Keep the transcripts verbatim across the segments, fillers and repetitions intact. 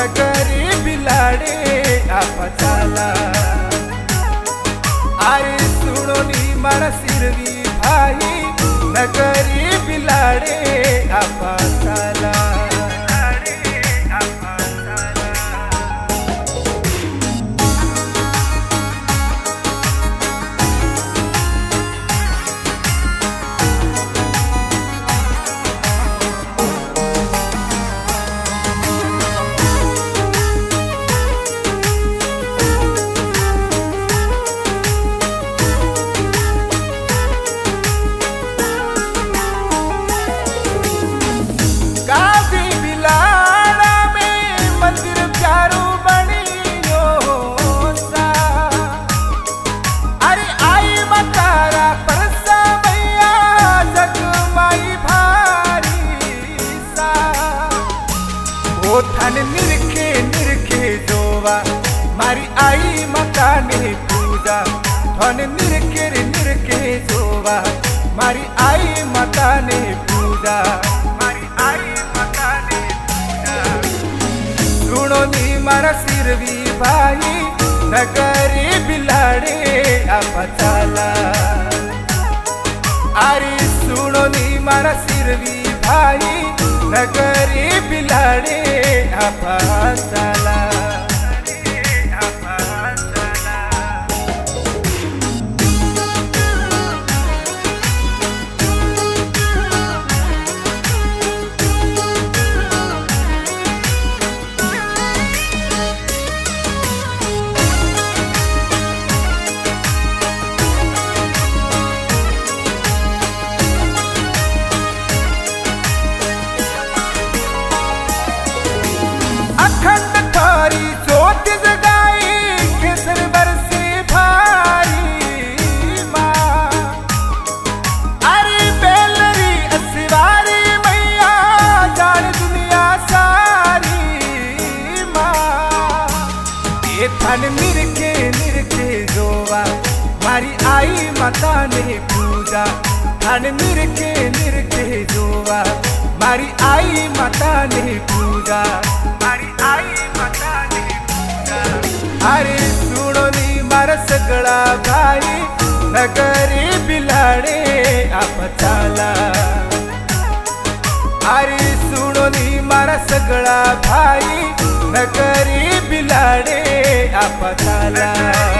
नगरी बिलाडे आपा चाला। अरे सुनो नी मारा सिरवी भाई नगरी बिलाडे आपा चाला। थान निरखे निरखे जोवा मारी आई माता ने पूजा। थान निरखे निरखे जोवा मारी आई माता ने पूजा। मारी आई माता ने पूजा। सुनो नी मारा सिरवी भाई नगरी बिलाडे आपा चाला। अरे सुनो नी मारा सिरवी भाई नगरी बिलाडे आपा चाला। अखंड थारी ज्योति जगाई केसर बरसे भारी माँ। अरे बेलरी असवारी मैया जान दुनिया सारी माँ। ये थान निरखे निरखे जोवा मारी आई माता ने पूजा। थान निरखे निरखे जोवा मारी आई माता ने पूजा। मारी आई माता ने पूजा। अरे सुनो नी मारा सगळा भाई नगरी बिलाडे आपा चाला। अरे सुनो नी मारा सगळा भाई नगरी बिलाडे आपा चाला।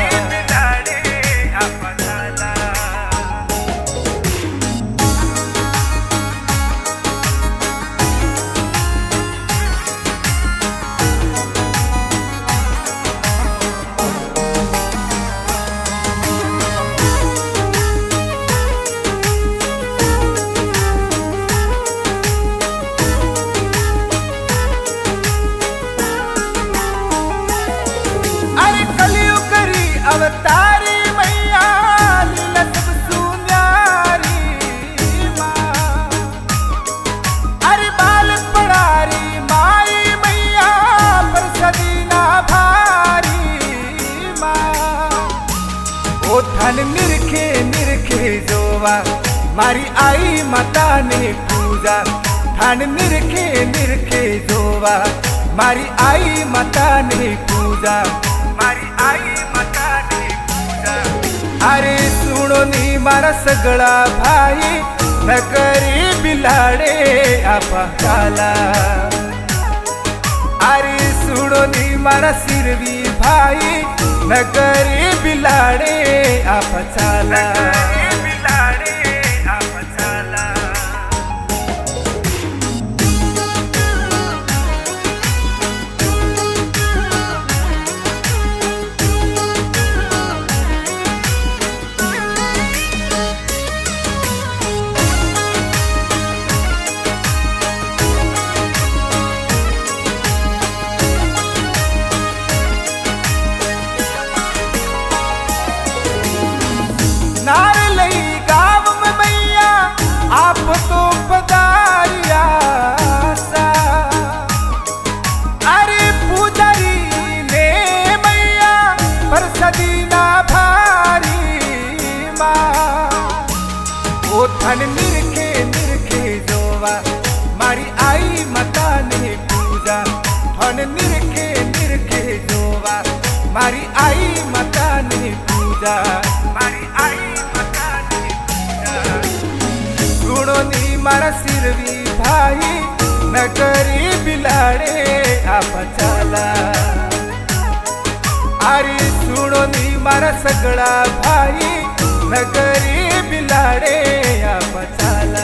अवतारी मैया लीला सब सुन्यारी माँ। अरे बालक पड़ारी माई मैया पर सदीना भारी माँ। ओ थान निरखे निरखे जोवा मारी आई माता ने पूजा। थान निरखे निरखे जोवा मारी आई माता ने पूजा। मारी आई माता ने पूजा। अरे सुनो नी मारा सगळा भाई नगरी बिलाडे आपा चाला। अरे सुनो नी मारा सिरवी भाई नगरी बिलाडे आपा चाला। थान निरखे निरखे जोवा मारी आई माता ने पूजा। थान निरखे मारी आई मातानी पूजा मारी आई मातानी पूजा सुणोनी मारा सिरवी भाई नगरी बिलाडे आप चाला अरे सुणोनी मारा सगळा भाई नगरी बिलाडे आप चाला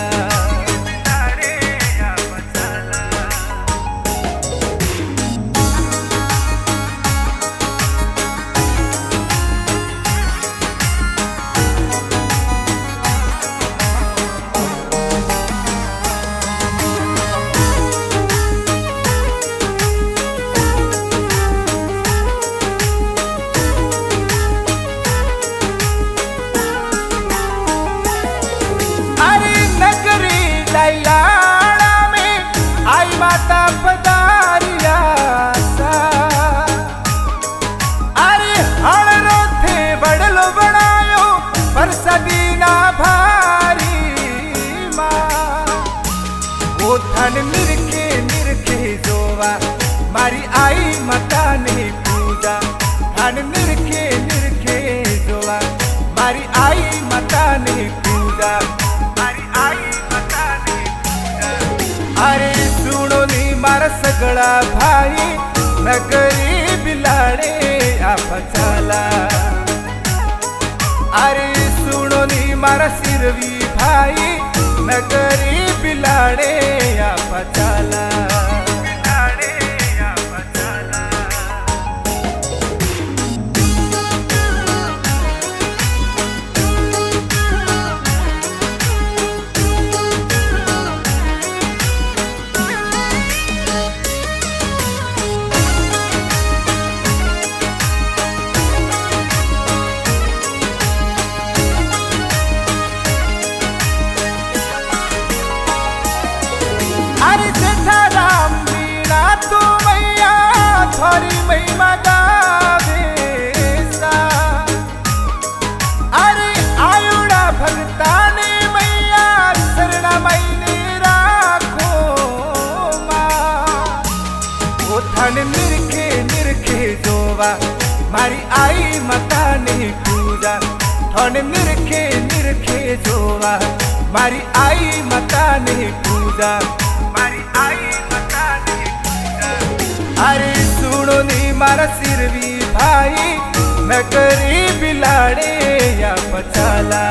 लैलाड़ा में आई माता पधारिया सा अरे हड़रो थे बड़लो बनायो पर सदीना भारी माँ वो धन निरखे निरखे जोवा मारी आई माता ने पूजा धन निरखे निरखे जोवा मारी आई माता ने पूजा मारी आई अरे सुणोनी मारा सगळा भाई नगरी बिलाडे आप चाला अरे सुणोनी मारा सिरवी भाई नगरी बिलाडे आप चाला अरे जेठा राम वीणा तू मैया थोरी महिमा गावेसा अरे आयुड़ा भगताने मैया शरणा मैने राखो माँ वो धन निरखे निरखे जोवा मारी आई माता ने पूजा धन निरखे निरखे जोवा मारी आई माता ने पूजा मारी आई माता ने पूजा अरे सुणोनी मारा सिरवी भाई नगरी बिलाडे या पचाला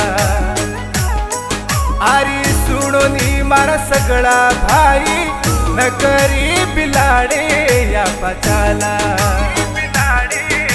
अरे सुणोनी मारा सगळा भाई नगरी बिलाडे या पचाला बिलाडे